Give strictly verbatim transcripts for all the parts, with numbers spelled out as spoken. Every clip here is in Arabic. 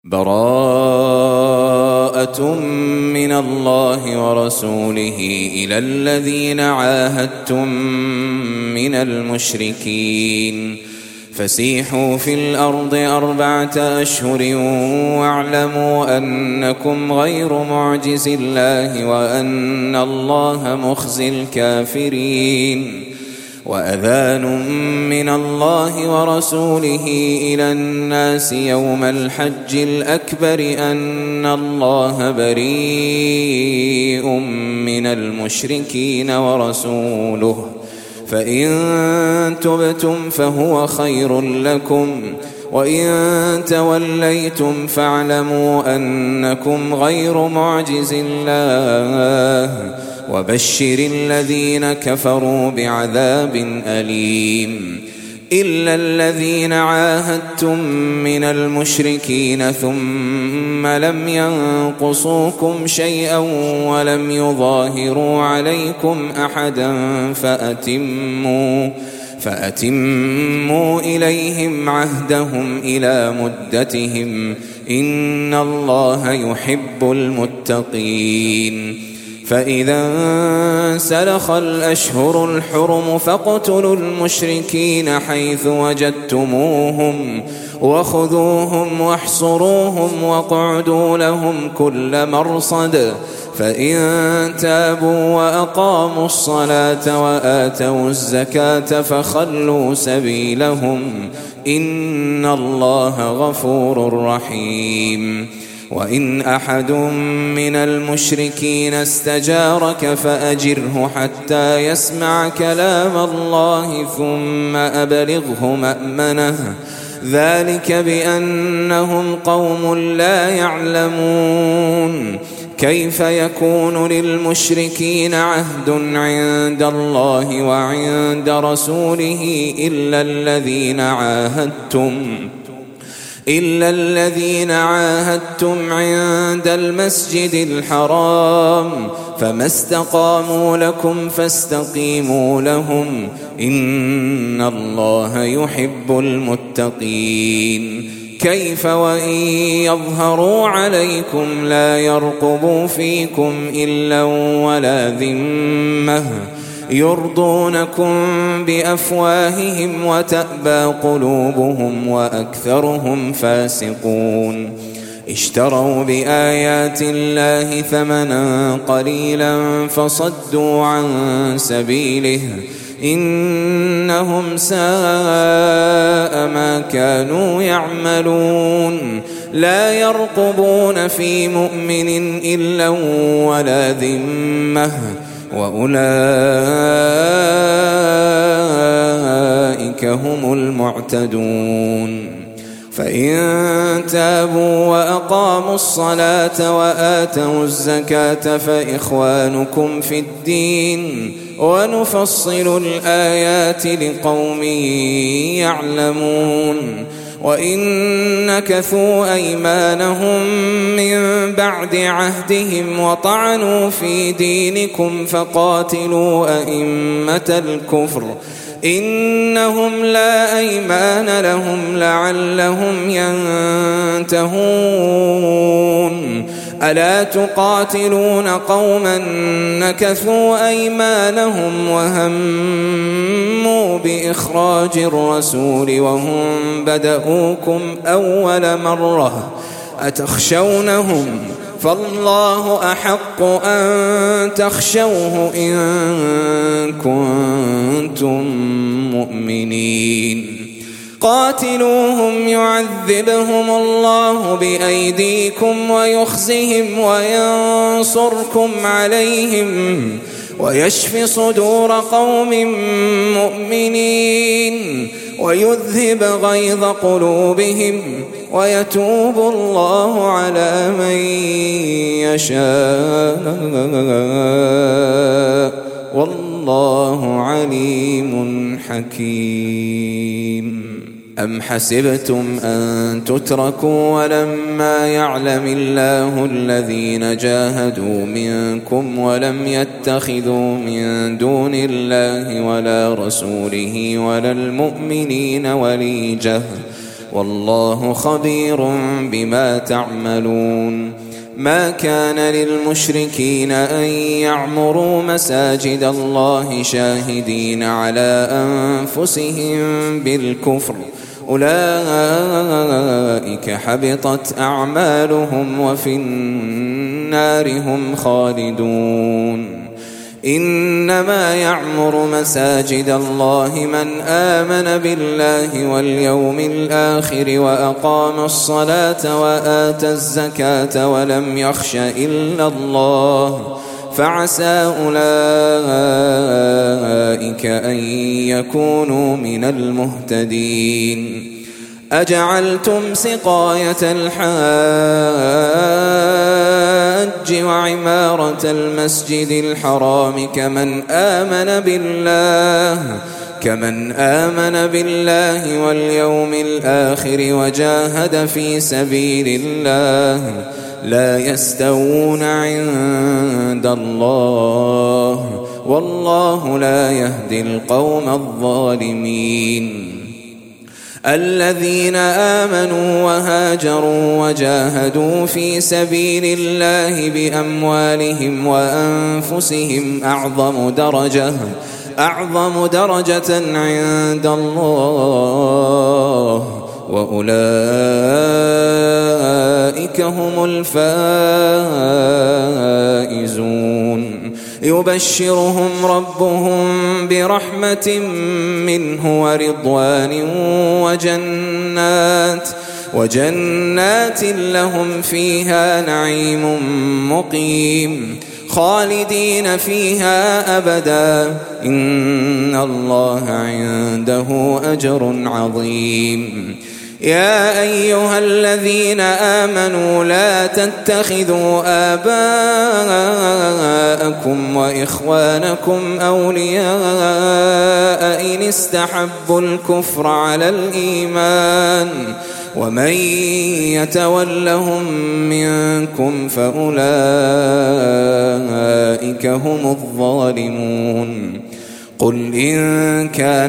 براءة من الله ورسوله إلى الذين عاهدتم من المشركين فسيحوا في الأرض أربعة أشهر واعلموا أنكم غير معجز الله وأن الله مخزي الكافرين وأذان من الله ورسوله إلى الناس يوم الحج الأكبر أن الله بريء من المشركين ورسوله فإن تبتم فهو خير لكم وإن توليتم فاعلموا أنكم غير معجز الله وبشر الذين كفروا بعذاب أليم إلا الذين عاهدتم من المشركين ثم لم ينقصوكم شيئا ولم يظاهروا عليكم أحدا فأتموا فأتموا إليهم عهدهم إلى مدتهم إن الله يحب المتقين فإذا انسلخ الأشهر الحرم فاقتلوا المشركين حيث وجدتموهم وخذوهم واحصروهم واقعدوا لهم كل مرصد فإن تابوا وأقاموا الصلاة وآتوا الزكاة فخلوا سبيلهم إن الله غفور رحيم وإن أحد من المشركين استجارك فأجره حتى يسمع كلام الله ثم أبلغه مأمنه ذلك بأنهم قوم لا يعلمون كيف يكون للمشركين عهد عند الله وعند رسوله إلا الذين عاهدتم إلا الذين عاهدتم عند المسجد الحرام فما استقاموا لكم فاستقيموا لهم إن الله يحب المتقين كيف وإن يظهروا عليكم لا يرقبوا فيكم إلا ولا ذمة يرضونكم بأفواههم وتأبى قلوبهم وأكثرهم فاسقون اشتروا بآيات الله ثمنا قليلا فصدوا عن سبيله إنهم ساء ما كانوا يعملون لا يرقبون في مؤمن إلا ولا ذمة وأولئك هم المعتدون فإن تابوا وأقاموا الصلاة وآتوا الزكاة فإخوانكم في الدين ونفصل الآيات لقوم يعلمون وإن نكثوا أيمانهم من بعد عهدهم وطعنوا في دينكم فقاتلوا أئمة الكفر إنهم لا أيمان لهم لعلهم ينتهون ألا تقاتلون قوما نكثوا أيمانهم وهموا بإخراج الرسول وهم بدؤوكم أول مرة أتخشونهم فالله أحق أن تخشوه إن كنتم مؤمنين قاتلوهم يعذبهم الله بأيديكم ويخزهم وينصركم عليهم ويشف صدور قوم مؤمنين ويذهب غيظ قلوبهم ويتوب الله على من يشاء والله عليم حكيم أم حسبتم أن تتركوا ولما يعلم الله الذين جاهدوا منكم ولم يتخذوا من دون الله ولا رسوله ولا المؤمنين وليجة والله خبير بما تعملون. ما كان للمشركين أن يعمروا مساجد الله شاهدين على أنفسهم بالكفر، أولئك حبطت أعمالهم وفي النار هم خالدون. إنما يعمر مساجد الله من آمن بالله واليوم الآخر وأقام الصلاة وآتى الزكاة ولم يخش إلا الله، فعسى أولئك أن يكونوا من المهتدين. أجعلتم سقاية الحاج وعمارة المسجد الحرام كمن آمن بالله كمن آمن بالله واليوم الآخر وجاهد في سبيل الله لا يستوون عند الله، والله لا يهدي القوم الظالمين. الذين آمنوا وهاجروا وجاهدوا في سبيل الله بأموالهم وأنفسهم أعظم درجة أعظم درجة عند الله، وأولئك هم الفائزون. يبشرهم ربهم برحمة منه ورضوان وجنات وجنات لهم فيها نعيم مقيم خالدين فيها أبدا، إن الله عنده أجر عظيم. يا أيها الذين آمنوا لا تتخذوا آباءكم وإخوانكم أولياء إن استحبوا الكفر على الإيمان، ومن يتولهم منكم فأولئك هم الظالمون. قل إن كان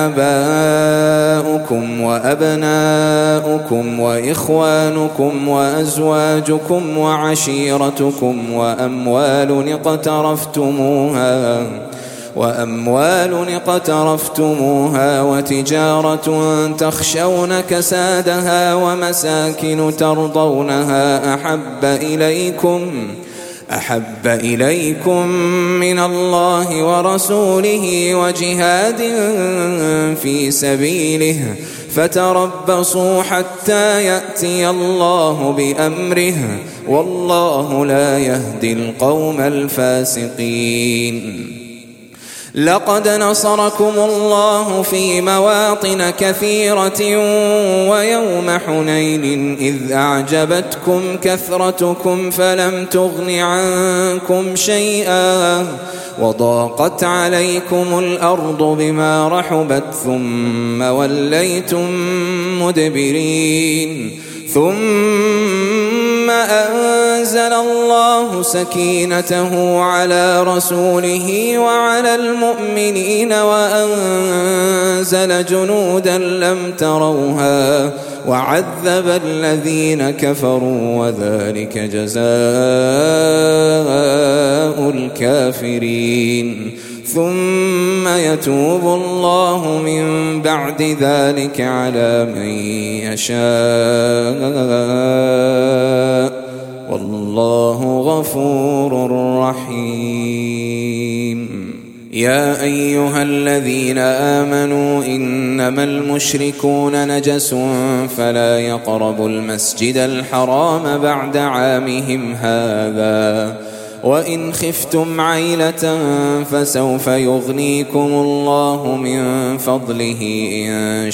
آباؤكم وأبناؤكم وإخوانكم وأزواجكم وعشيرتكم وأموال اقترفتموها وأموال اقترفتموها وتجارة تخشون كسادها ومساكن ترضونها أحب إليكم أحب إليكم من الله ورسوله وجهاد في سبيله فتربصوا حتى يأتي الله بأمره، والله لا يهدي القوم الفاسقين. لقد نصركم الله في مواطن كثيرة ويوم حنين إذ أعجبتكم كثرتكم فلم تغن عنكم شيئا وضاقت عليكم الأرض بما رحبت ثم وليتم مدبرين، ثم أنزل الله سكينته على رسوله وعلى المؤمنين وأنزل جنودا لم تروها وعذب الذين كفروا وذلك جزاء الكافرين. ثم يتوب الله من بعد ذلك على من يشاء، والله غفور رحيم. يا أيها الذين آمنوا إنما المشركون نجس فلا يقربوا المسجد الحرام بعد عامهم هذا، وإن خفتم عيلة فسوف يغنيكم الله من فضله إن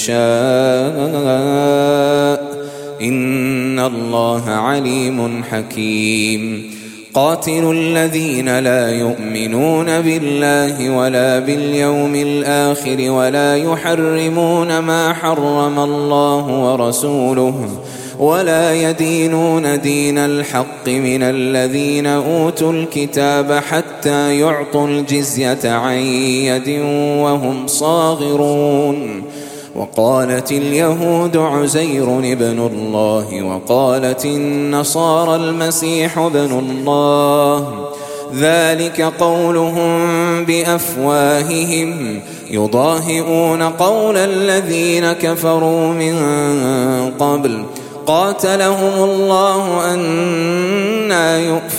شاء، إن الله عليم حكيم. قاتلوا الذين لا يؤمنون بالله ولا باليوم الآخر ولا يحرمون ما حرم الله ورسوله ولا يدينون دين الحق من الذين أوتوا الكتاب حتى يعطوا الجزية عن يد وهم صاغرون، وقالت اليهود عزير ابن الله وقالت النصارى المسيح ابن الله ذلك قولهم بأفواههم يضاهئون قول الذين كفروا من قبل قاتلهم الله أنى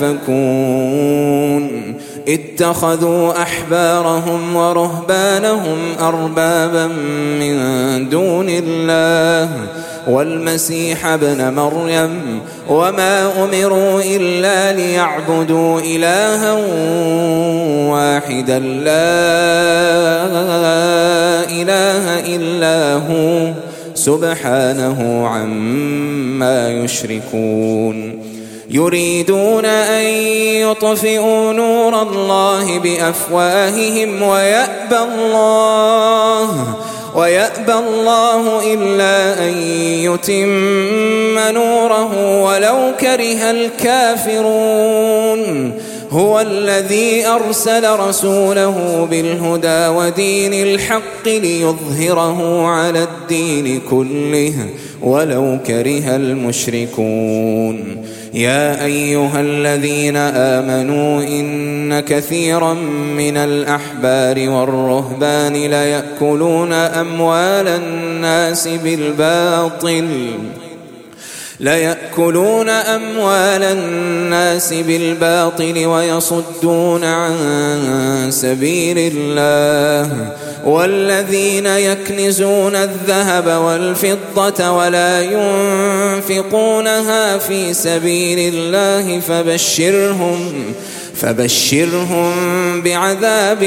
يؤفكون اتخذوا أحبارهم ورهبانهم أربابا من دون الله والمسيح ابن مريم وما أمروا إلا ليعبدوا إلها واحدا لا إله إلا هو سبحانه عما يشركون يريدون أن يطفئوا نور الله بأفواههم ويأبى الله ويأبى الله إلا أن يتم نوره ولو كره الكافرون هو الذي أرسل رسوله بالهدى ودين الحق ليظهره على الدين كله ولو كره المشركون يا أيها الذين آمنوا إن كثيرا من الأحبار والرهبان ليأكلون أموال الناس بالباطل ليأكلون أموال الناس بالباطل ويصدون عن سبيل الله والذين يكنزون الذهب والفضة ولا ينفقونها في سبيل الله فبشرهم فبشرهم بعذاب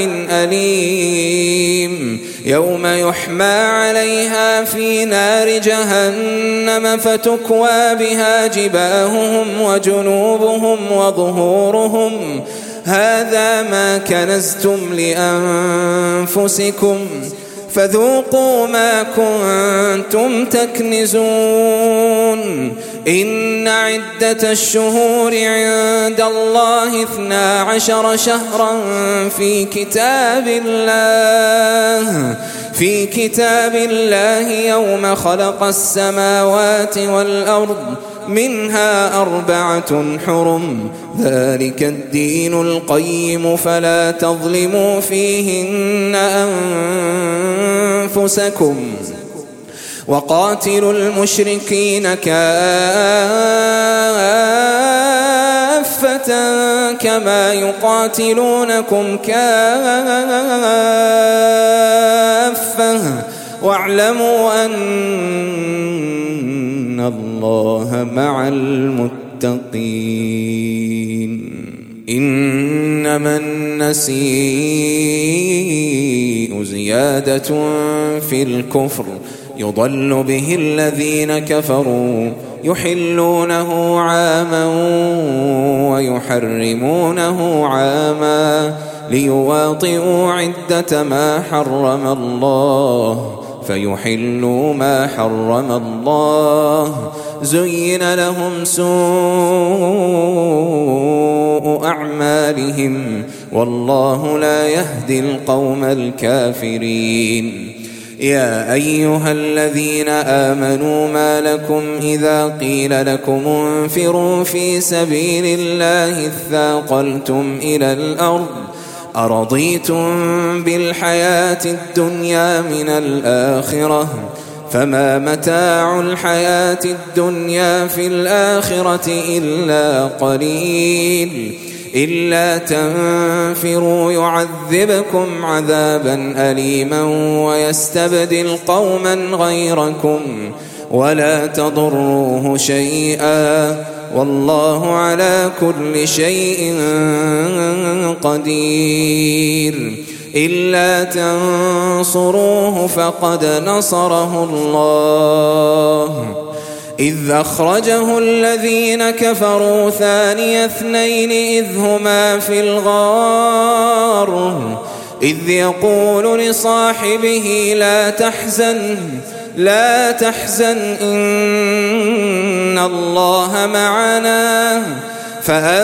أليم يوم يحمى عليها في نار جهنم فتكوى بها جباههم وجنوبهم وظهورهم هذا ما كنزتم لأنفسكم فذوقوا ما كنتم تكنزون إن عدة الشهور عند الله اثنا عشر شهرا في كتاب الله في كتاب الله يوم خلق السماوات والأرض منها أربعة حرم ذلك الدين القيم فلا تظلموا فيهن أنفسكم وقاتلوا المشركين كافة كما يقاتلونكم كافة واعلموا أن الله مع المتقين إنما النسيء زيادة في الكفر يضل به الذين كفروا يحلونه عاما ويحرمونه عاما ليواطئوا عدة ما حرم الله فيحلوا ما حرم الله زين لهم سوء أعمالهم والله لا يهدي القوم الكافرين يا أيها الذين آمنوا ما لكم إذا قيل لكم انفروا في سبيل الله اثاقلتم إلى الأرض أرضيتم بالحياة الدنيا من الآخرة فما متاع الحياة الدنيا في الآخرة إلا قليل إلا تنفروا يعذبكم عذابا أليما ويستبدل قوما غيركم ولا تضروه شيئا والله على كل شيء قدير إلا تنصروه فقد نصره الله إذ أخرجه الذين كفروا ثاني اثنين إذ هما في الغار إذ يقول لصاحبه لا تحزن لا تحزن إن الله معنا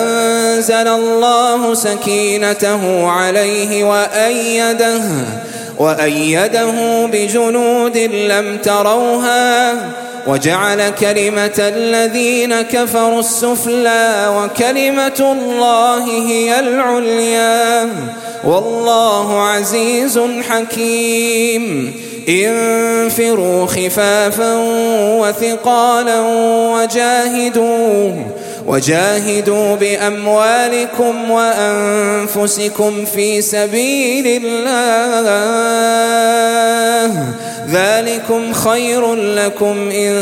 فأنزل الله سكينته عليه وأيده وأيده بجنود لم تروها وجعل كلمة الذين كفروا السفلى وكلمة الله هي العليا والله عزيز حكيم انفروا خفافا وثقالا وجاهدوا وجاهدوا بأموالكم وأنفسكم في سبيل الله ذلكم خير لكم إن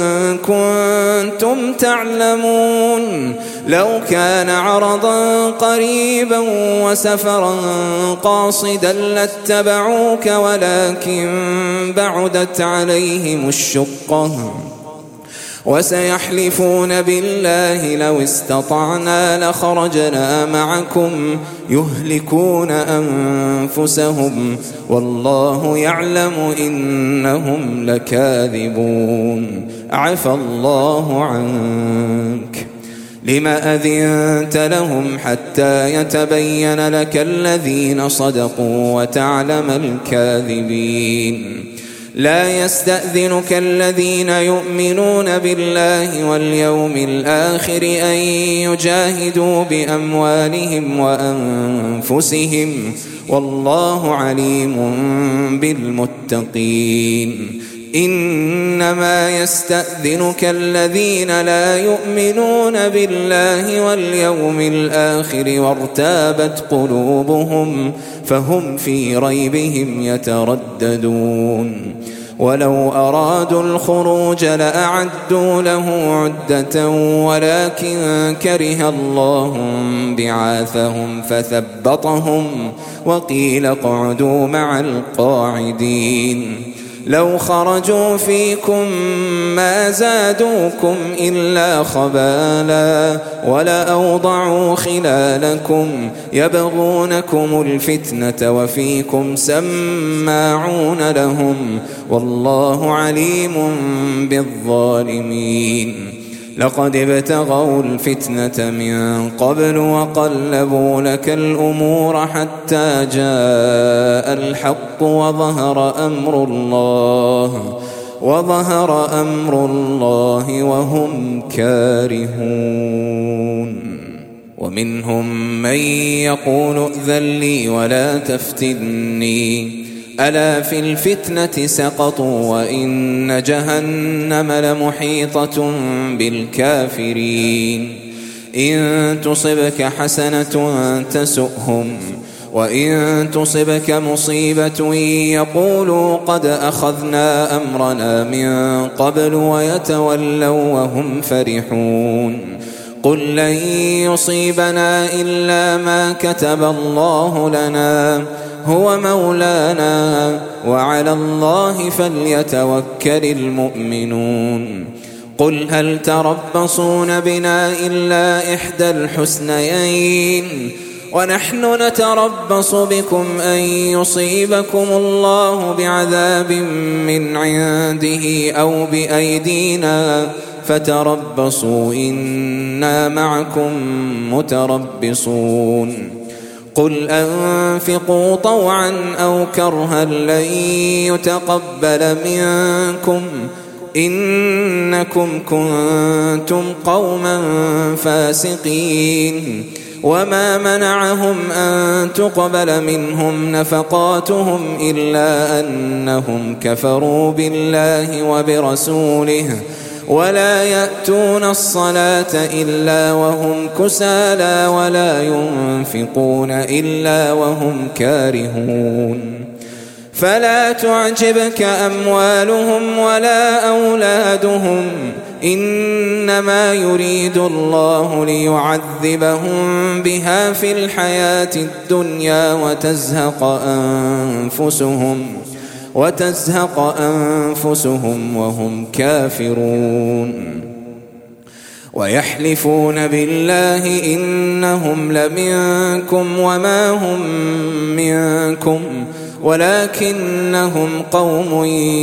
كنتم تعلمون لو كان عرضا قريبا وسفرا قاصدا لاتبعوك ولكن بعدت عليهم الشقة وسيحلفون بالله لو استطعنا لخرجنا معكم يهلكون أنفسهم والله يعلم إنهم لكاذبون عفى الله عنك لم أذنت لهم حتى يتبين لك الذين صدقوا وتعلم الكاذبين لا يستأذنك الذين يؤمنون بالله واليوم الآخر أن يجاهدوا بأموالهم وأنفسهم والله عليم بالمتقين إنما يستأذنك الذين لا يؤمنون بالله واليوم الآخر وارتابت قلوبهم فهم في ريبهم يترددون ولو أرادوا الخروج لأعدوا له عدة ولكن كره الله بعاثهم فثبطهم وقيل اقعدوا مع القاعدين لو خرجوا فيكم ما زادوكم إلا خبالا ولأوضعوا خلالكم يبغونكم الفتنة وفيكم سماعون لهم والله عليم بالظالمين لقد ابتغوا الفتنة من قبل وقلبوا لك الأمور حتى جاء الحق وظهر أمر الله وظهر أمر الله وهم كارهون ومنهم من يقول ائذن لي ولا تفتني ألا في الفتنة سقطوا وإن جهنم لمحيطة بالكافرين إن تصبك حسنة تسؤهم وإن تصبك مصيبة يقولوا قد أخذنا أمرنا من قبل ويتولوا وهم فرحون قل لن يصيبنا إلا ما كتب الله لنا هو مولانا وعلى الله فليتوكل المؤمنون قل هل تربصون بنا إلا إحدى الحسنيين ونحن نتربص بكم أن يصيبكم الله بعذاب من عنده أو بأيدينا فتربصوا إنا معكم متربصون قل أنفقوا طوعا أو كرها لن يتقبل منكم إنكم كنتم قوما فاسقين وما منعهم أن تقبل منهم نفقاتهم إلا أنهم كفروا بالله وبرسوله ولا يأتون الصلاة إلا وهم كسالى ولا ينفقون إلا وهم كارهون فلا تعجبك أموالهم ولا أولادهم إنما يريد الله ليعذبهم بها في الحياة الدنيا وتزهق أنفسهم وتزهق أنفسهم وهم كافرون ويحلفون بالله إنهم لمنكم وما هم منكم ولكنهم قوم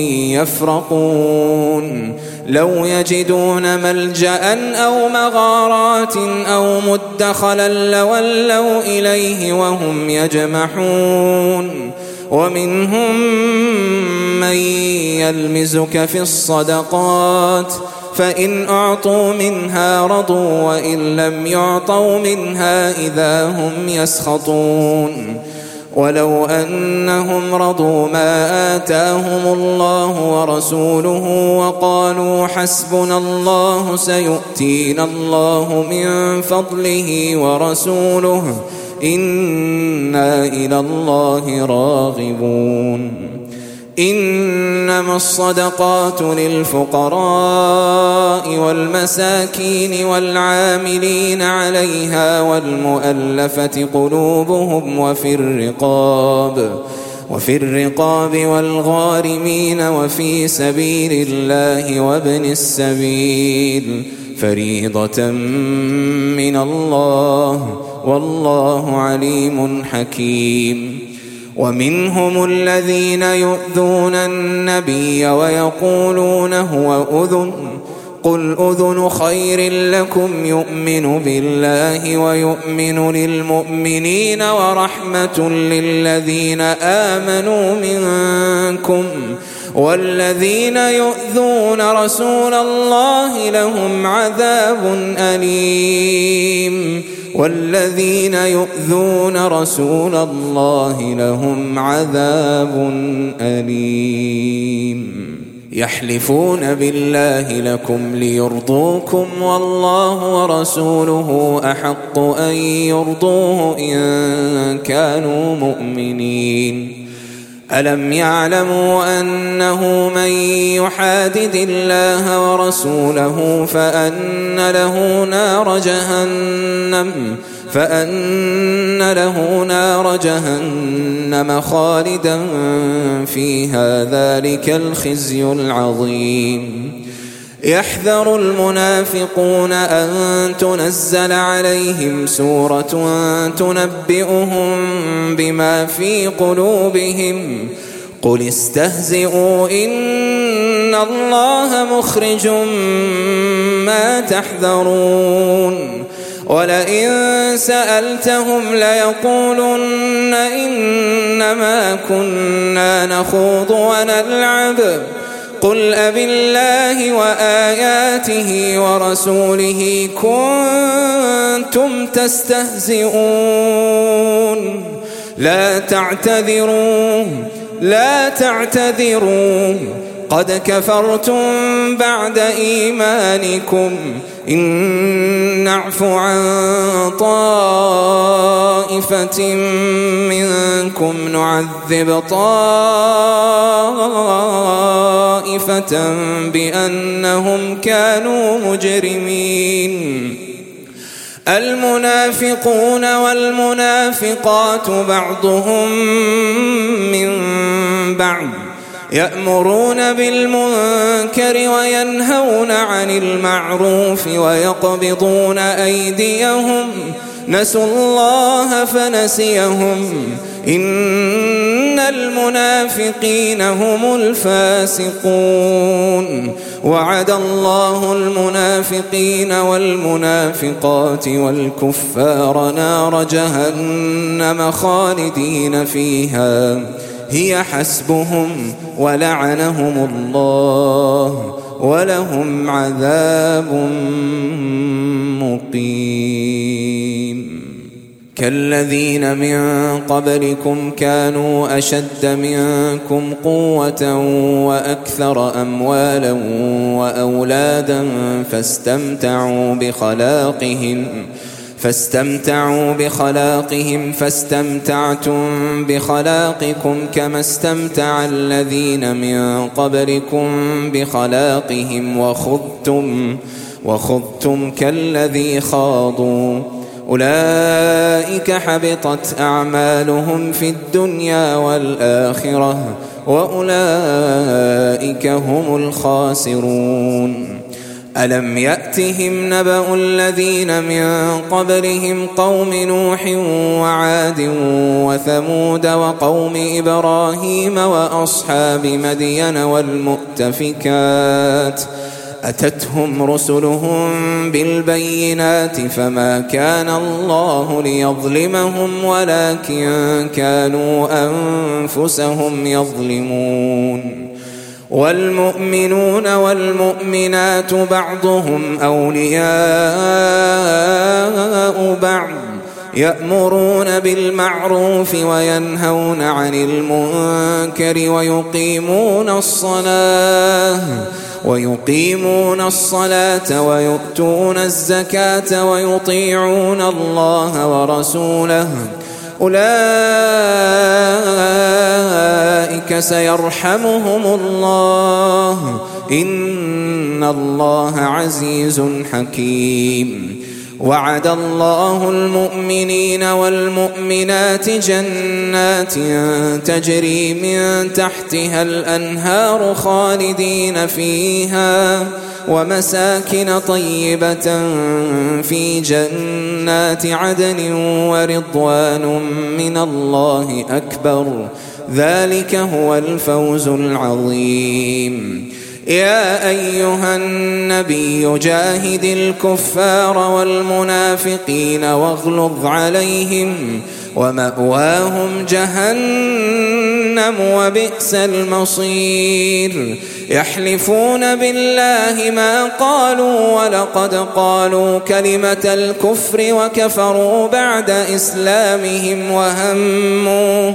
يفرقون لو يجدون ملجأ أو مغارات أو مدخلا لولوا إليه وهم يجمحون ومنهم من يلمزك في الصدقات فإن أعطوا منها رضوا وإن لم يعطوا منها إذا هم يسخطون ولو أنهم رضوا ما آتاهم الله ورسوله وقالوا حسبنا الله سيؤتينا الله من فضله ورسوله إنا إلى الله راغبون إنما الصدقات للفقراء والمساكين والعاملين عليها والمؤلفة قلوبهم وفي الرقاب وفي الرقاب والغارمين وفي سبيل الله وابن السبيل فريضة من الله والله عليم حكيم. ومنهم الذين يؤذون النبي ويقولون هو أذن قل أذن خير لكم يؤمن بالله ويؤمن للمؤمنين ورحمة للذين آمنوا منكم والذين يؤذون رسول الله لهم عذاب أليم والذين يؤذون رسول الله لهم عذاب أليم. يحلفون بالله لكم ليرضوكم والله ورسوله أحق أن يرضوه إن كانوا مؤمنين. ألم يعلموا أنه من يحادد الله ورسوله فأن له نار جهنم فأن له نار جهنم خالدا فيها ذلك الخزي العظيم. يحذر المنافقون أن تنزل عليهم سورة تنبئهم بما في قلوبهم قل استهزئوا إن الله مخرج ما تحذرون ولئن سألتهم ليقولن إنما كنا نخوض ونلعب قل أبالله وآياته ورسوله كنتم تستهزئون لا تعتذروا لا تعتذروا قد كفرتم بعد إيمانكم إن نعف عن طائفة منكم نعذب طائفة بأنهم كانوا مجرمين. المنافقون والمنافقات بعضهم من بعض يأمرون بالمنكر وينهون عن المعروف ويقبضون أيديهم نسوا الله فنسيهم إن المنافقين هم الفاسقون. وعد الله المنافقين والمنافقات والكفار نار جهنم خالدين فيها هي حسبهم ولعنهم الله ولهم عذاب مقيم. كالذين من قبلكم كانوا أشد منكم قوة وأكثر أموالا وأولادا فاستمتعوا بخلاقهم فاستمتعوا بخلاقهم فاستمتعتم بخلاقكم كما استمتع الذين من قبلكم بخلاقهم وخضتم وخضتم كالذي خاضوا أولئك حبطت أعمالهم في الدنيا والآخرة وأولئك هم الخاسرون. ألم يأتهم نبأ الذين من قبلهم قوم نوح وعاد وثمود وقوم إبراهيم وأصحاب مدين والمؤتفكات أتتهم رسلهم بالبينات فما كان الله ليظلمهم ولكن كانوا أنفسهم يظلمون والمؤمنون والمؤمنات بعضهم أولياء بعض يأمرون بالمعروف وينهون عن المنكر ويقيمون الصلاة ويقيمون الصلاة ويؤتون الزكاة ويطيعون الله ورسوله أولئك سيرحمهم الله إن الله عزيز حكيم وعد الله المؤمنين والمؤمنات جنات تجري من تحتها الأنهار خالدين فيها ومساكن طيبة في جنات عدن ورضوان من الله أكبر ذلك هو الفوز العظيم يا أيها النبي جاهد الكفار والمنافقين واغلظ عليهم ومأواهم جهنم وبئس المصير يحلفون بالله ما قالوا ولقد قالوا كلمة الكفر وكفروا بعد إسلامهم وهموا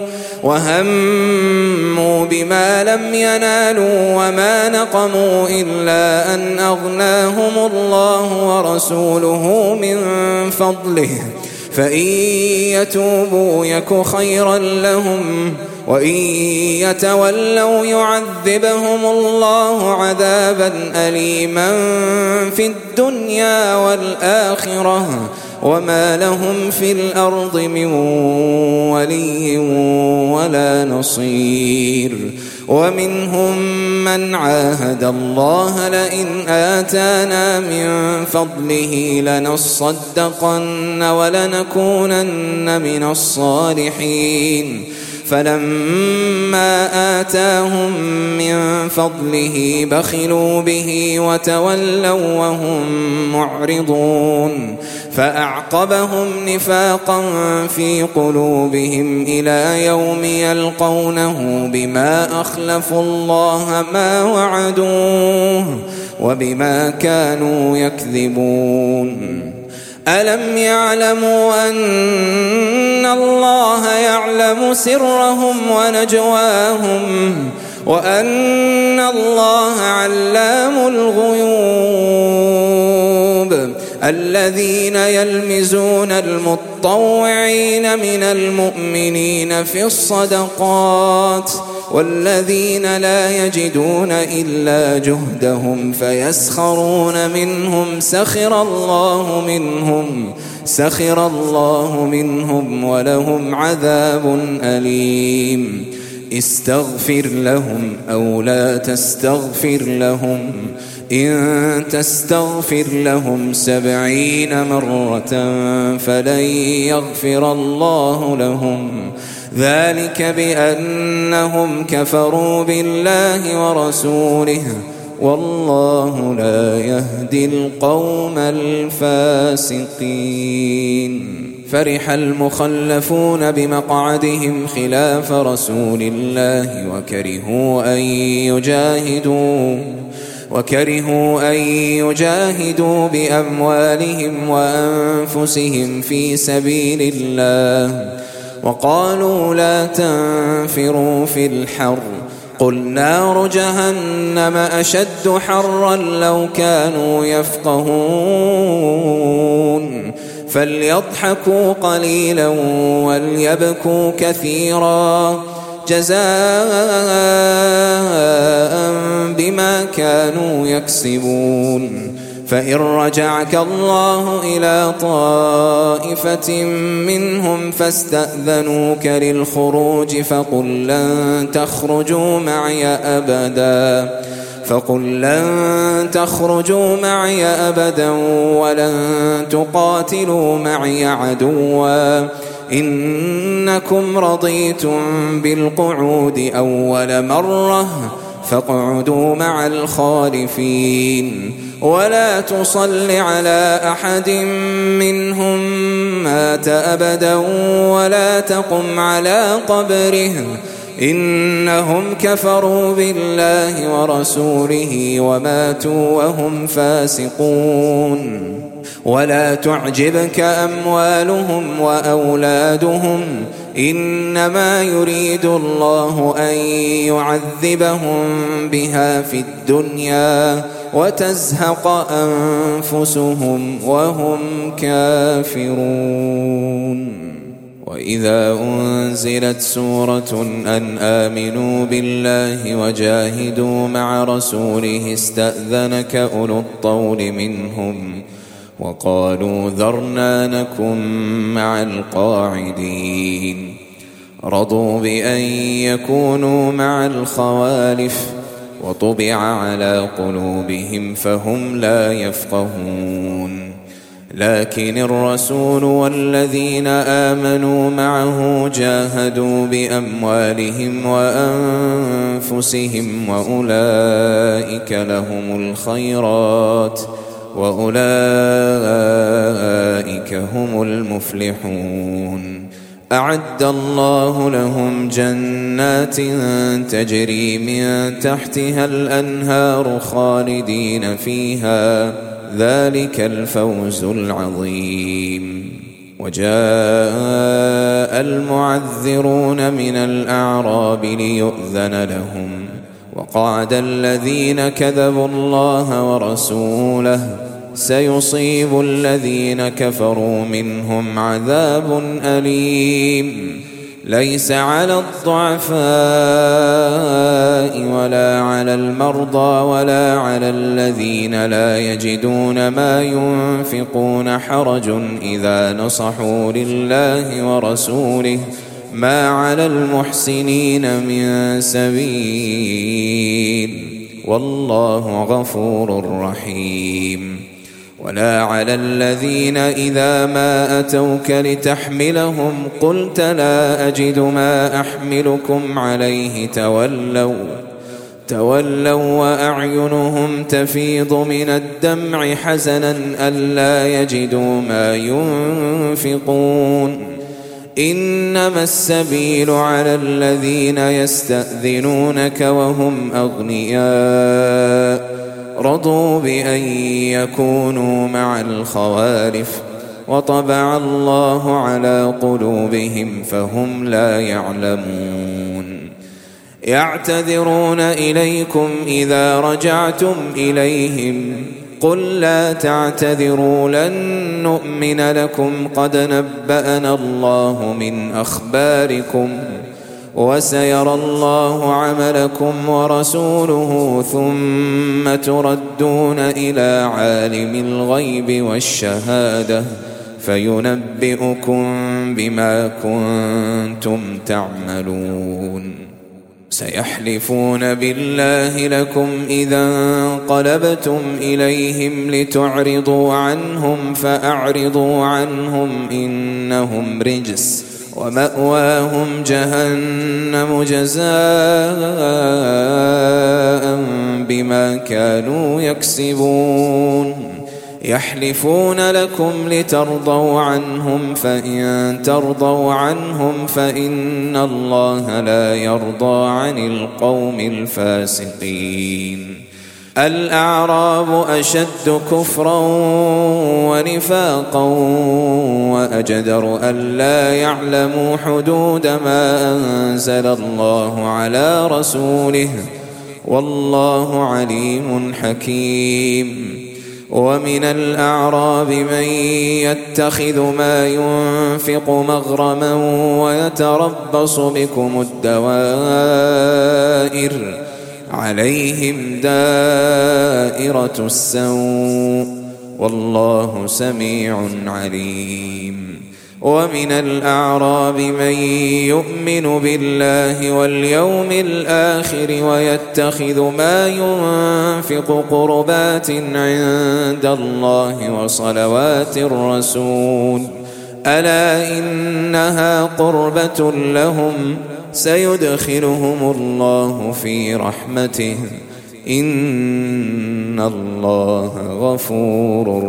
وهموا بما لم ينالوا وما نقموا إلا أن أغناهم الله ورسوله من فضله فإن يتوبوا يك خيرا لهم وإن يتولوا يعذبهم الله عذابا أليما في الدنيا والآخرة وما لهم في الأرض من ولي ولا نصير ومنهم من عاهد الله لئن آتانا من فضله لنصدقن ولنكونن من الصالحين فلما آتاهم من فضله بخلوا به وتولوا وهم معرضون فأعقبهم نفاقا في قلوبهم إلى يوم يلقونه بما أخلفوا الله ما وعدوه وبما كانوا يكذبون ألم يعلموا أن الله يعلم سرهم ونجواهم وأن الله علام الغيوب الذين يلمزون المتطوعين من المؤمنين في الصدقات والذين لا يجدون إلا جهدهم فيسخرون منهم سخر الله منهم سخر الله منهم ولهم عذاب أليم استغفر لهم أو لا تستغفر لهم إن تستغفر لهم سبعين مرة فلن يغفر الله لهم ذلك بأنهم كفروا بالله ورسوله والله لا يهدي القوم الفاسقين فرح المخلفون بمقعدهم خلاف رسول الله وكرهوا أن يجاهدوا وكرهوا أن يجاهدوا بأموالهم وأنفسهم في سبيل الله وقالوا لا تنفروا في الحر قل نار جهنم أشد حرا لو كانوا يفقهون فليضحكوا قليلا وليبكوا كثيرا جزاء بما كانوا يكسبون فإن رجعك الله إلى طائفة منهم فاستأذنوك للخروج فقل لن تخرجوا معي أبدا فقل لن تخرجوا معي أبدا ولن تقاتلوا معي عدوا إنكم رضيتم بالقعود أول مرة فاقعدوا مع الخالفين ولا تصل على أحد منهم مات أبدا ولا تقم على قبره إنهم كفروا بالله ورسوله وماتوا وهم فاسقون ولا تعجبك أموالهم وأولادهم إنما يريد الله أن يعذبهم بها في الدنيا وتزهق أنفسهم وهم كافرون وإذا أنزلت سورة أن آمنوا بالله وجاهدوا مع رسوله استأذنك أولو الطول منهم وقالوا ذرنا نكن مع القاعدين رضوا بأن يكونوا مع الخوالف وطبع على قلوبهم فهم لا يفقهون لكن الرسول والذين آمنوا معه جاهدوا بأموالهم وأنفسهم وأولئك لهم الخيرات وأولئك هم المفلحون أعد الله لهم جنات تجري من تحتها الأنهار خالدين فيها ذلك الفوز العظيم وجاء المعذرون من الأعراب ليؤذن لهم وقعد الذين كذبوا الله ورسوله سيصيب الذين كفروا منهم عذاب أليم ليس على الضعفاء ولا على المرضى ولا على الذين لا يجدون ما ينفقون حرج إذا نصحوا لله ورسوله ما على المحسنين من سبيل والله غفور رحيم ولا على الذين إذا ما أتوك لتحملهم قلت لا أجد ما أحملكم عليه تولوا تولوا وأعينهم تفيض من الدمع حزنا ألا يجدوا ما ينفقون إنما السبيل على الذين يستأذنونك وهم أغنياء رضوا بأن يكونوا مع الخوالف وطبع الله على قلوبهم فهم لا يعلمون يعتذرون إليكم إذا رجعتم إليهم قل لا تعتذروا لن نؤمن لكم قد نبأنا الله من أخباركم وسيرى الله عملكم ورسوله ثم تردون إلى عالم الغيب والشهادة فينبئكم بما كنتم تعملون سيحلفون بالله لكم إذا انقلبتم إليهم لتعرضوا عنهم فأعرضوا عنهم إنهم رجس ومأواهم جهنم جزاء بما كانوا يكسبون يحلفون لكم لترضوا عنهم فإن ترضوا عنهم فإن الله لا يرضى عن القوم الفاسقين الأعراب أشد كفرا ونفاقا وأجدر ألا يعلموا حدود ما أنزل الله على رسوله والله عليم حكيم ومن الأعراب من يتخذ ما ينفق مغرما ويتربص بكم الدوائر عليهم دائرة السوء والله سميع عليم ومن الأعراب من يؤمن بالله واليوم الآخر ويتخذ ما ينفق قربات عند الله وصلوات الرسول ألا إنها قربة لهم سيدخلهم الله في رحمته إن الله غفور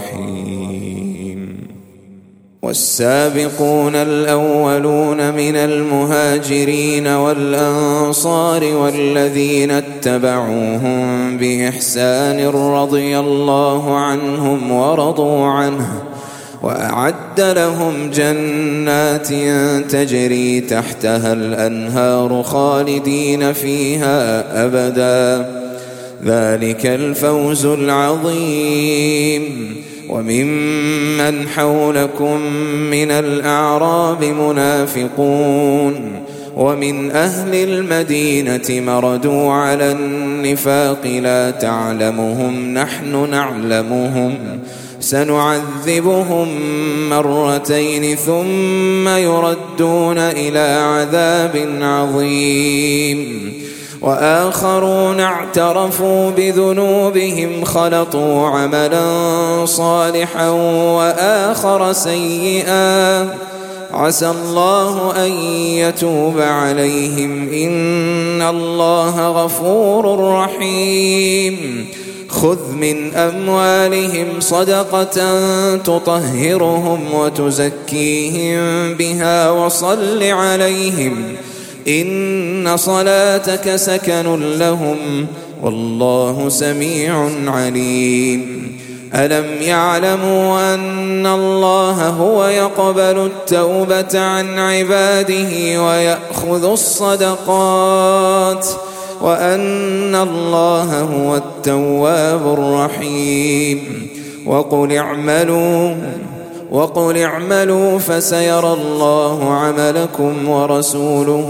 رحيم. والسابقون الأولون من المهاجرين والأنصار والذين اتبعوهم بإحسان رضي الله عنهم ورضوا عنه وأعد لهم جنات تجري تحتها الأنهار خالدين فيها أبدا ذلك الفوز العظيم. وممن حولكم من الأعراب منافقون ومن أهل المدينة مردوا على النفاق لا تعلمهم نحن نعلمهم سنعذبهم مرتين ثم يردون إلى عذاب عظيم. وآخرون اعترفوا بذنوبهم خلطوا عملا صالحا وآخر سيئا عسى الله أن يتوب عليهم إن الله غفور رحيم. خذ من أموالهم صدقة تطهرهم وتزكيهم بها وصل عليهم إن صلاتك سكن لهم والله سميع عليم. ألم يعلموا أن الله هو يقبل التوبة عن عباده ويأخذ الصدقات وأن الله هو التواب الرحيم. وقل اعملوا وقل اعملوا فسيرى الله عملكم ورسوله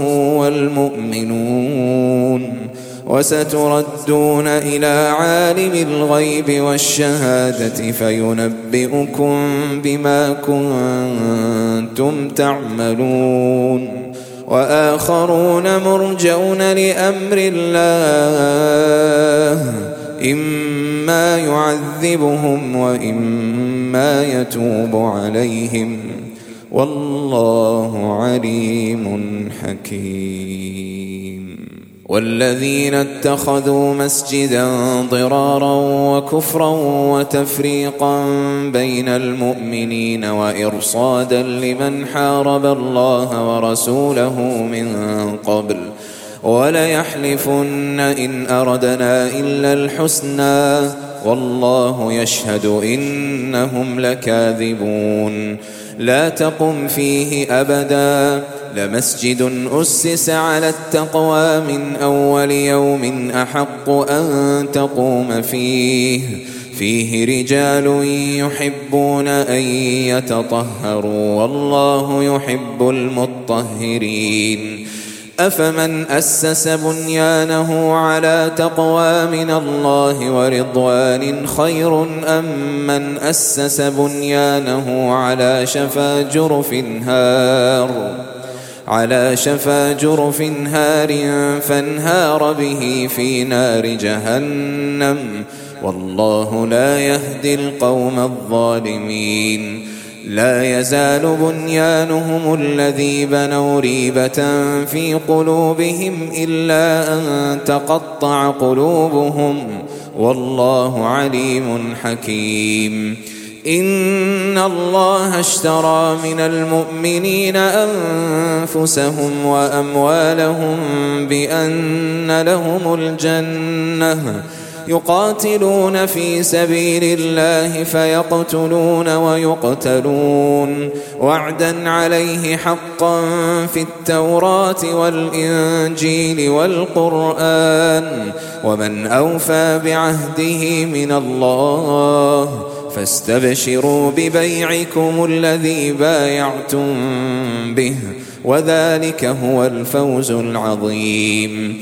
والمؤمنون وستردون إلى عالم الغيب والشهادة فينبئكم بما كنتم تعملون. وآخرون مرجون لأمر الله إما يعذبهم وإما يتوب عليهم والله عليم حكيم. والذين اتخذوا مسجدا ضرارا وكفرا وتفريقا بين المؤمنين وإرصادا لمن حارب الله ورسوله من قبل وليحلفن إن أردنا إلا الحسنى والله يشهد إنهم لكاذبون. لا تقم فيه أبدا لمسجد أسس على التقوى من أول يوم أحق أن تقوم فيه فيه رجال يحبون أن يتطهروا والله يحب المطهرين. أفمن أسس بنيانه على تقوى من الله ورضوان خير أم من أسس بنيانه على شفا جرف هار على شفا جرف هار فانهار به في نار جهنم والله لا يهدي القوم الظالمين. لا يزال بنيانهم الذي بنوا ريبة في قلوبهم إلا أن تقطع قلوبهم والله عليم حكيم. إن الله اشترى من المؤمنين أنفسهم وأموالهم بأن لهم الجنة يقاتلون في سبيل الله فيقتلون ويقتلون وعدا عليه حقا في التوراة والإنجيل والقرآن ومن أوفى بعهده من الله فاستبشروا ببيعكم الذي بايعتم به وذلك هو الفوز العظيم.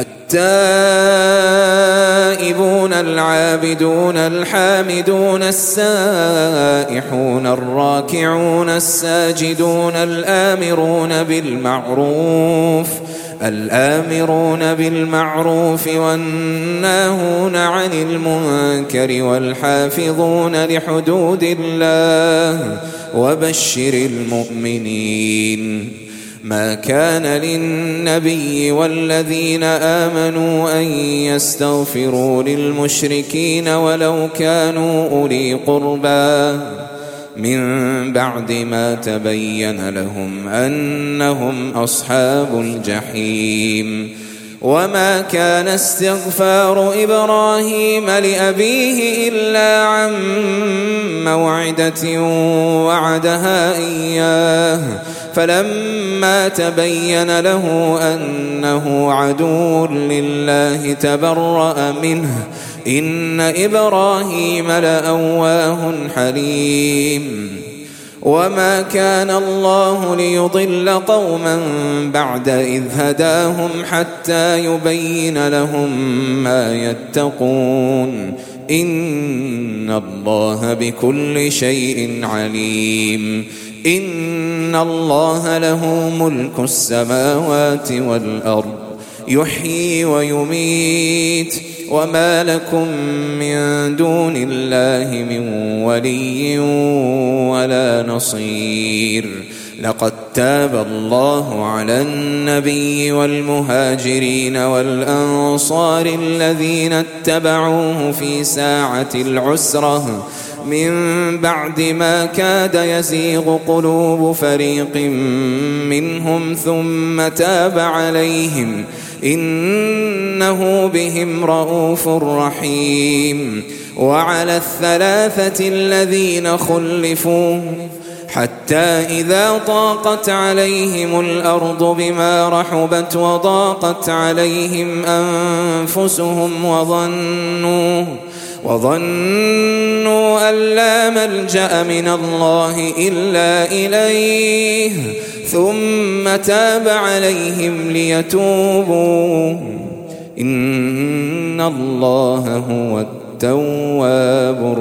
التائبون العابدون الحامدون السائحون الراكعون الساجدون الآمرون بالمعروف الآمرون بالمعروف والناهون عن المنكر والحافظون لحدود الله وبشر المؤمنين. ما كان للنبي والذين آمنوا أن يستغفروا للمشركين ولو كانوا أولي قربى من بعد ما تبين لهم أنهم أصحاب الجحيم. وما كان استغفار إبراهيم لأبيه إلا عن موعدة وعدها إياه فلما تبين له أنه عدو لله تبرأ منه إن إبراهيم لأواه حليم. وما كان الله ليضل قوما بعد إذ هداهم حتى يبين لهم ما يتقون إن الله بكل شيء عليم. إن الله له ملك السماوات والأرض يحيي ويميت وما لكم من دون الله من ولي ولا نصير. لقد تاب الله على النبي والمهاجرين والأنصار الذين اتبعوه في ساعة العسرة من بعد ما كاد يزيغ قلوب فريق منهم ثم تاب عليهم إنه بهم رؤوف رحيم. وعلى الثلاثة الذين خلفوا حتى إذا ضاقت عليهم الأرض بما رحبت وضاقت عليهم أنفسهم وظنوا وظنوا أن لا ملجأ من الله إلا إليه ثم تاب عليهم ليتوبوا إن الله هو التواب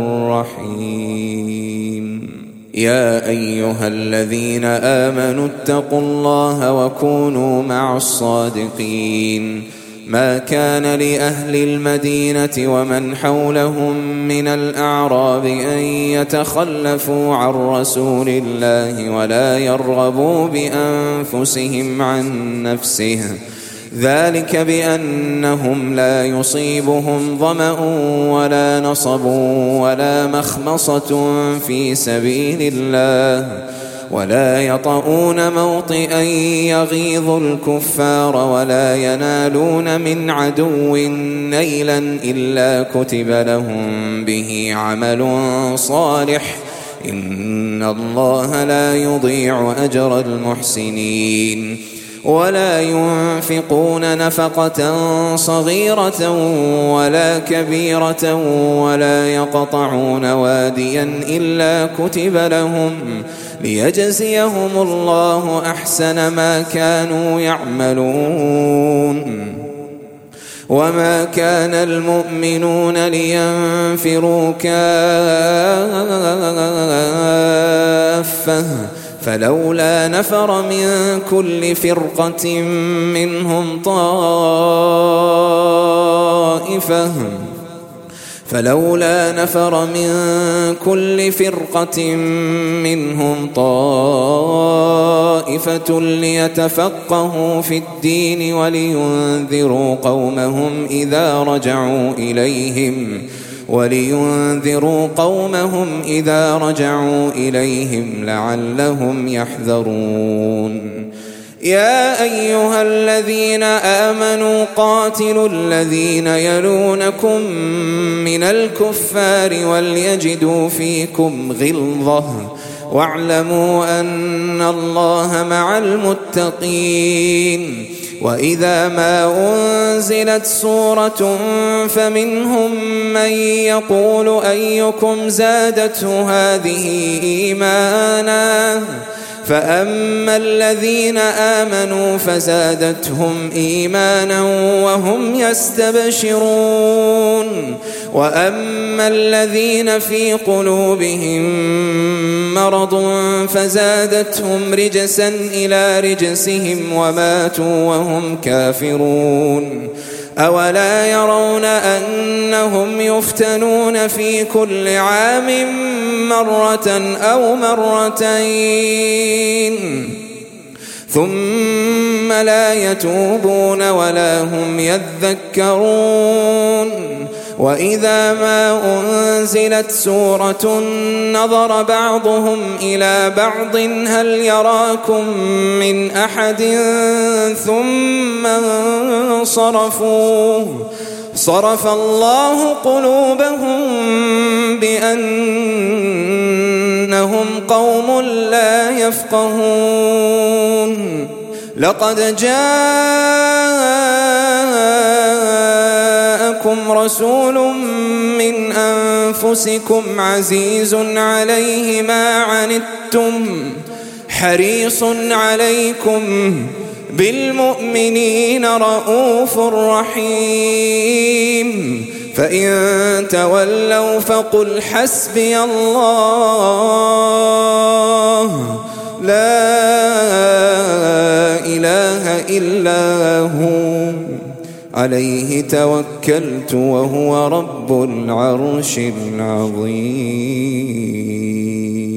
الرحيم. يا أيها الذين آمنوا اتقوا الله وكونوا مع الصادقين. ما كان لأهل المدينة ومن حولهم من الأعراب أن يتخلفوا عن رسول الله ولا يرغبوا بأنفسهم عن نفسه ذلك بأنهم لا يصيبهم ظمأ ولا نصب ولا مخمصة في سبيل الله ولا يطؤون موطئا يغيظ الكفار ولا ينالون من عدو نيلا إلا كتب لهم به عمل صالح إن الله لا يضيع أجر المحسنين. ولا ينفقون نفقة صغيرة ولا كبيرة ولا يقطعون واديا إلا كتب لهم ليجزيهم الله أحسن ما كانوا يعملون. وما كان المؤمنون لينفروا كافة فلولا نفر من كل فرقة منهم طائفة فلولا نفر من كل فرقة منهم طائفة ليتفقهوا في الدين ولينذروا قومهم إذا رجعوا إليهم ولينذروا قومهم إذا رجعوا إليهم لعلهم يحذرون. يا أيها الذين آمنوا قاتلوا الذين يلونكم من الكفار وليجدوا فيكم غلظة واعلموا أن الله مع المتقين. وإذا ما أنزلت سورة فمنهم من يقول أيكم زادته هذه إيمانا فأما الذين آمنوا فزادتهم إيمانا وهم يستبشرون وأما الذين في قلوبهم مرض فزادتهم رجسا إلى رجسهم وماتوا وهم كافرون. أولا يرون أنهم يفتنون في كل عام مرة أو مرتين ثم لا يتوبون ولا هم يذكرون وإذا ما أنزلت سورة نظر بعضهم إلى بعض هل يراكم من أحد ثم انصرفوا صرف الله قلوبهم بأنهم قوم لا يفقهون لقد جاءكم رسول من أنفسكم عزيز عليه ما عنتم حريص عليكم بالمؤمنين رؤوف رحيم فإن تولوا فقل حسبي الله لا إله إلا هو عليه توكلت وهو رب العرش العظيم.